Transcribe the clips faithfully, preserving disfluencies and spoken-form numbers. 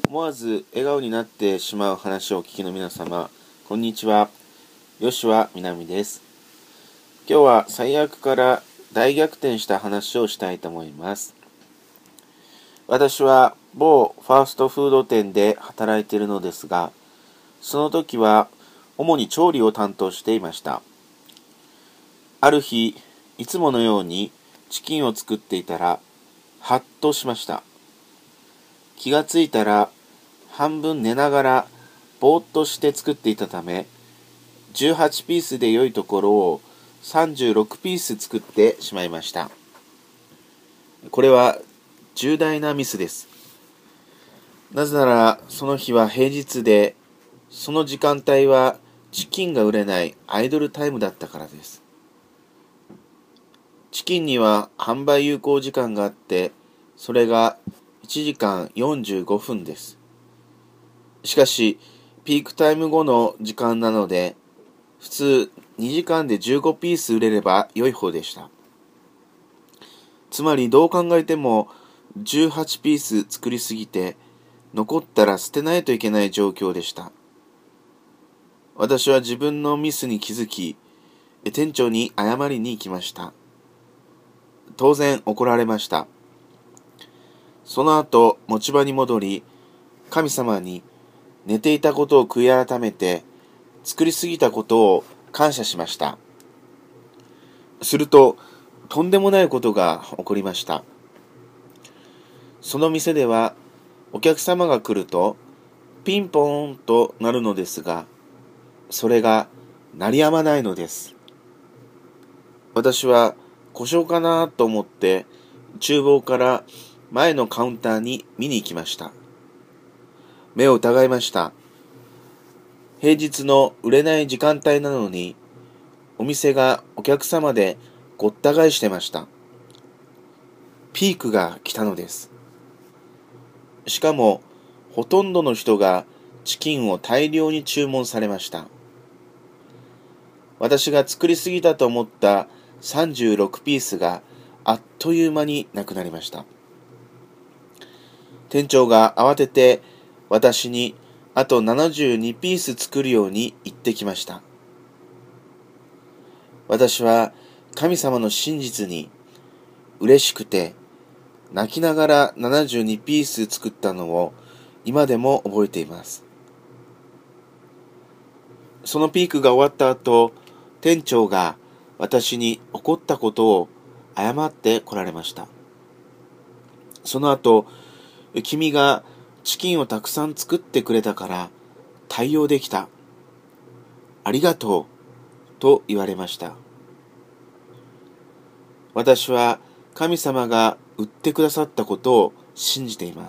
思わず笑顔になってしまう話をお聞きの皆様、こんにちは。吉羽みなみです。今日は最悪から大逆転した話をしたいと思います。私は某ファーストフード店で働いているのですが、その時は主に調理を担当していました。ある日、いつものようにチキンを作っていたら、ハッとしました。気がついたら、半分寝ながらぼーっとして作っていたため、じゅうはちピースで良いところをさんじゅうろくピース作ってしまいました。これは重大なミスです。なぜならその日は平日で、その時間帯はチキンが売れないアイドルタイムだったからです。チキンには販売有効時間があって、それがいちじかんよんじゅうごふんです。しかし、ピークタイム後の時間なので、普通にじかんでじゅうごピース売れれば良い方でした。つまりどう考えてもじゅうはちピース作りすぎて、残ったら捨てないといけない状況でした。私は自分のミスに気づき、店長に謝りに行きました。当然怒られました。その後、持ち場に戻り、神様に寝ていたことを悔い改めて、作りすぎたことを感謝しました。すると、とんでもないことが起こりました。その店では、お客様が来ると、ピンポーンとなるのですが、それが鳴りやまないのです。私は故障かなと思って、厨房から前のカウンターに見に行きました。目を疑いました。平日の売れない時間帯なのに、お店がお客様でごった返してました。ピークが来たのです。しかも、ほとんどの人がチキンを大量に注文されました。私が作りすぎたと思ったさんじゅうろくピースがあっという間になくなりました。店長が慌てて私にあとななじゅうにピース作るように言ってきました。私は神様の真実に嬉しくて泣きながらななじゅうにピース作ったのを今でも覚えています。そのピークが終わった後、店長が私に起こったことを謝って来られました。その後、君がチキンをたくさん作ってくれたから対応できた。ありがとうと言われました。私は神様が売ってくださったことを信じています。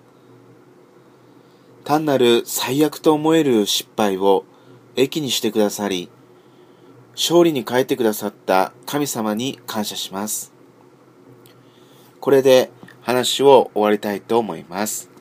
単なる最悪と思える失敗を益にしてくださり、勝利に変えてくださった神様に感謝します。これで話を終わりたいと思います。